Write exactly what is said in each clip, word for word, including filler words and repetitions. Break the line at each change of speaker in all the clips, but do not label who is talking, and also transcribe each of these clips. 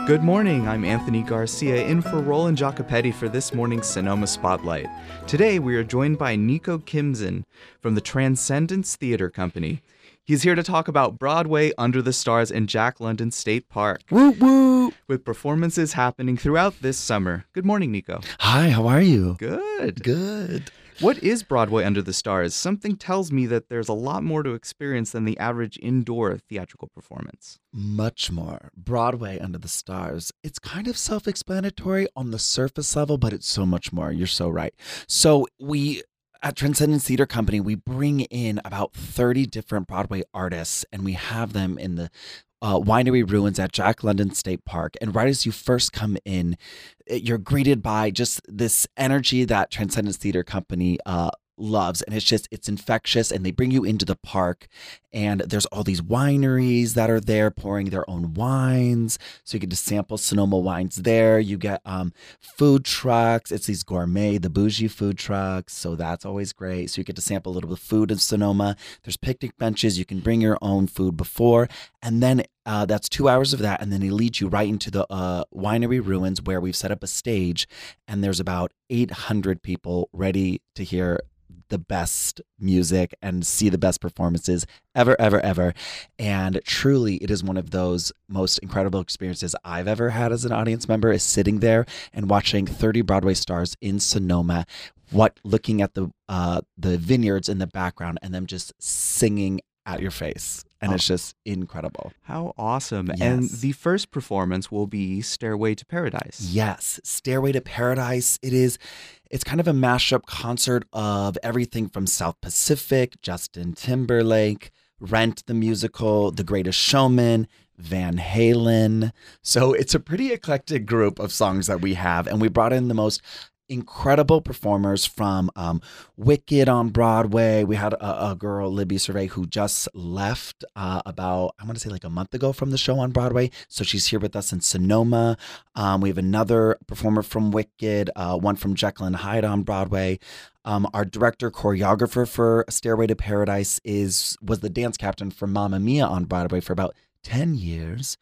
Good morning, I'm Anthony Garcia in for Roland Jacopetti for this morning's Sonoma Spotlight. Today we are joined by Nico Kimzin from the Transcendence Theater Company. He's here to talk about Broadway Under the Stars in Jack London State Park.
Woo woo!
With performances happening throughout this summer. Good morning, Nico.
Hi, how are you?
Good.
Good.
What is Broadway Under the Stars? Something tells me that there's a lot more to experience than the average indoor theatrical performance.
Much more. Broadway Under the Stars. It's kind of self-explanatory on the surface level, but it's so much more. You're so right. So we... At Transcendence Theater Company, we bring in about thirty different Broadway artists, and we have them in the uh, Winery Ruins at Jack London State Park. And right as you first come in, you're greeted by just this energy that Transcendence Theater Company uh, loves. And it's just, it's infectious, and they bring you into the park. And there's all these wineries that are there pouring their own wines. So you get to sample Sonoma wines there. You get um, food trucks. It's these gourmet, the bougie food trucks. So that's always great. So you get to sample a little bit of food in Sonoma. There's picnic benches. You can bring your own food before. And then uh, that's two hours of that. And then they lead you right into the uh, Winery Ruins, where we've set up a stage. And there's about eight hundred people ready to hear the best music and see the best performances ever, ever, ever. And truly, it is one of those most incredible experiences I've ever had as an audience member, is sitting there and watching thirty Broadway stars in Sonoma, what looking at the uh, the vineyards in the background and them just singing at your face. And oh, it's just incredible.
How awesome.
Yes.
And the first performance will be Stairway to Paradise.
Yes, Stairway to Paradise. It is, it's kind of a mashup concert of everything from South Pacific, Justin Timberlake, Rent the Musical, The Greatest Showman, Van Halen. So it's a pretty eclectic group of songs that we have. And we brought in the most incredible performers from um, Wicked on Broadway. We had a, a girl, Libby Survey, who just left uh, about, I want to say like a month ago from the show on Broadway. So she's here with us in Sonoma. Um, we have another performer from Wicked, uh, one from Jekyll and Hyde on Broadway. Um, our director, choreographer for Stairway to Paradise is was the dance captain for Mamma Mia on Broadway for about ten years.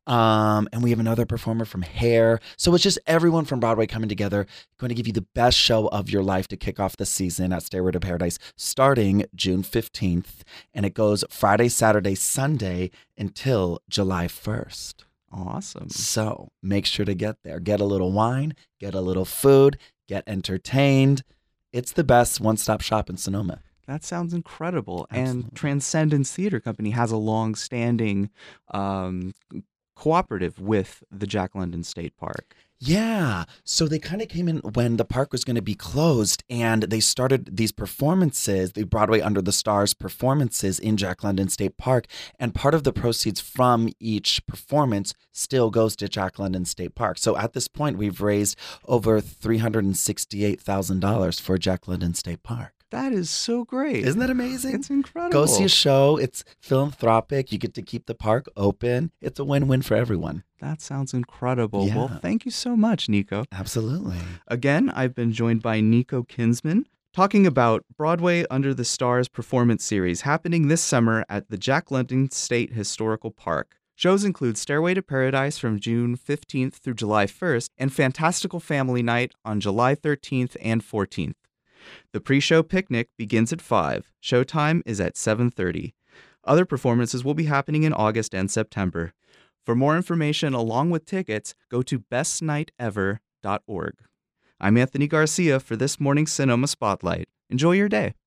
Um, and we have another performer from Hair. So it's just everyone from Broadway coming together, going to give you the best show of your life to kick off the season at Stairway to Paradise, starting June fifteenth. And it goes Friday, Saturday, Sunday until July first.
Awesome.
So make sure to get there. Get a little wine, get a little food, get entertained. It's the best one-stop shop in Sonoma.
That sounds incredible.
Absolutely.
And Transcendence Theater Company has a long-standing um, cooperative with the Jack London State Park.
Yeah. So they kind of came in when the park was going to be closed, and they started these performances, the Broadway Under the Stars performances in Jack London State Park. And part of the proceeds from each performance still goes to Jack London State Park. So at this point, we've raised over three hundred sixty-eight thousand dollars for Jack London State Park.
That is so great.
Isn't that amazing?
It's incredible.
Go see a show. It's philanthropic. You get to keep the park open. It's a win-win for everyone.
That sounds incredible.
Yeah.
Well, thank you so much, Nico.
Absolutely.
Again, I've been joined by Nico Kinsman, talking about Broadway Under the Stars performance series happening this summer at the Jack London State Historical Park. Shows include Stairway to Paradise from June fifteenth through July first and Fantastical Family Night on July thirteenth and fourteenth. The pre-show picnic begins at five. Showtime is at seven thirty. Other performances will be happening in August and September. For more information along with tickets, go to best night ever dot org. I'm Anthony Garcia for this morning's Sonoma Spotlight. Enjoy your day.